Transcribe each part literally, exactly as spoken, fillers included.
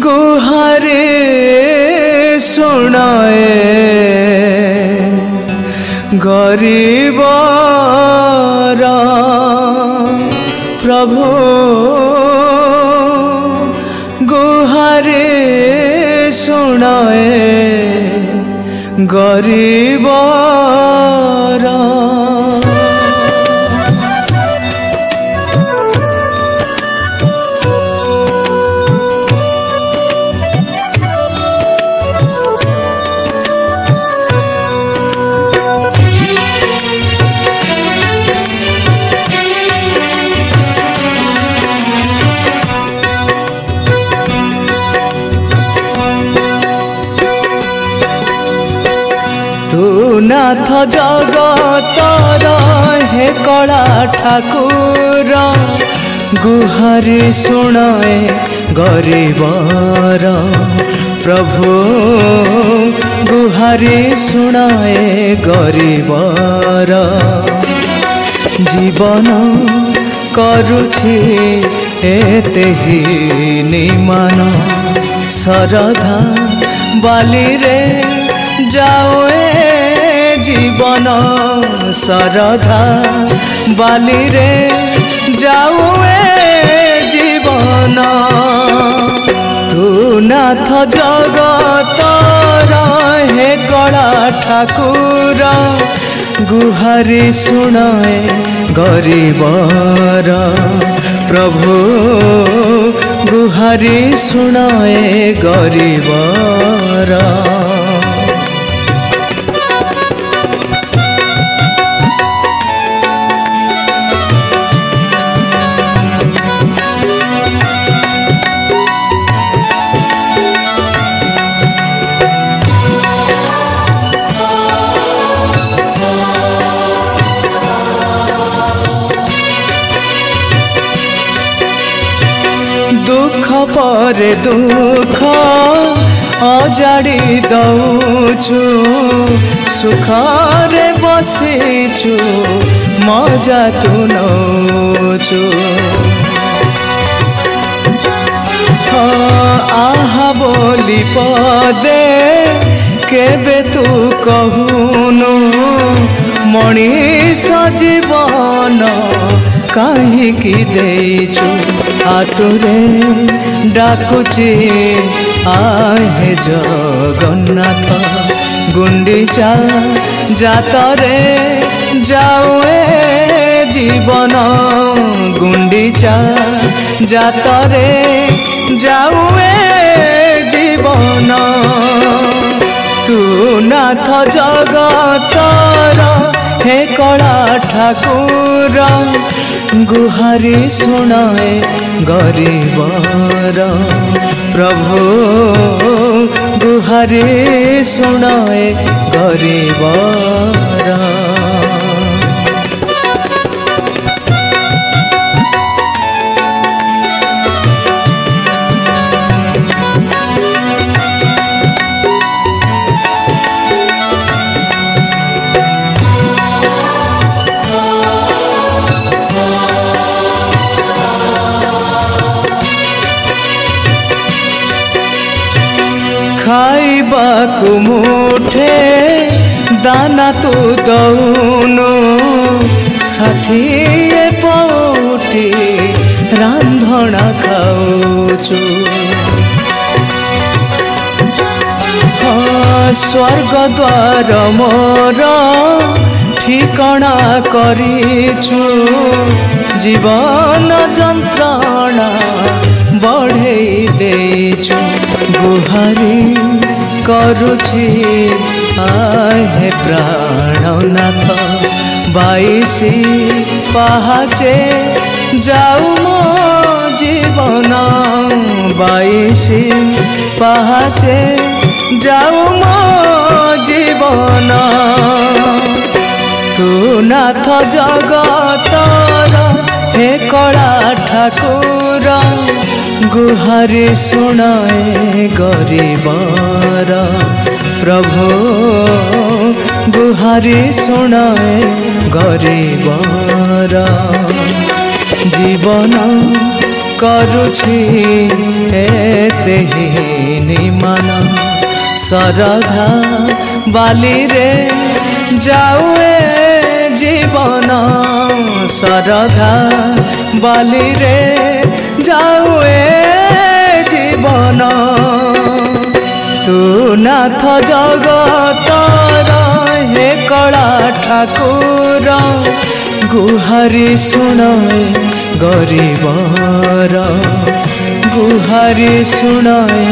गुहारे सुनाए गरीबरा प्रभु गुहारे सुनाए गरीबरा तू नाथ जगतर हे कला ठाकुर गुहारी सुनाए गरीबर प्रभु गुहारी सुनाए गरीबर जीवन करुछि एते ही निमान सरधा बाली रे जाओए जीवन सरधा बाली रे जाओए जीवन तू नाथ जगतर हे कला ठाकुर गुहारी सुनाए गरीबर प्रभु गुहारी सुनाए गरीबर दुख परे दुख अजाड़ी दौचु सुखरे बसीचु मजा तू नौचु आहा बोली पदे केबे तू कहूनु मनीष जीवन काहीकि देचु आतुरे डाकुची आहे जगन्नाथ गुंडीचा जातरे जाओए जीवन गुंडीचा जातरे जाओए जीवन तू नाथ जगतर हे कला ठाकुर गुहारी सुनाए गरीबर प्रभु गुहारी सुनाए गरीबर खाइबाकु मुठे दाना तू दौनु षाठिए पौटी रांधणा खाऊचु हाँ स्वर्ग द्वार मोर ठिकाना करिछु जीवन जंत्रणा बढ़े देचु गुहारी करुछि आहे प्राणनाथ बाईसी पहाचे जाऊ मो जीवन बाईसी पहाचे जाऊ मो जीवन तू नाथ जगतर हे कला ठाकुर गुहारी सुनाए गरीबर प्रभु गुहारी सुनाए गरीबर जीवन କରୁଛି ଏତେ ନିମାନ ଶରଧା ବାଲିରେ ଯାଉ ଏ ଜୀବନ ଶରଧା ବାଲିରେ ଯାଉ ଏ ଜୀବନ ତୁ ନାଥ ଜଗତର ହେ କଳା ଠାକୁର ଗୁହାରି ଶୁଣ ଗରିବର ଗୁହାରି ଶୁଣ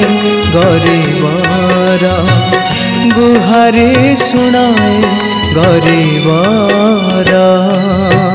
ଗରିବର ଗୁହାରି ଶୁଣ ଗରିବର।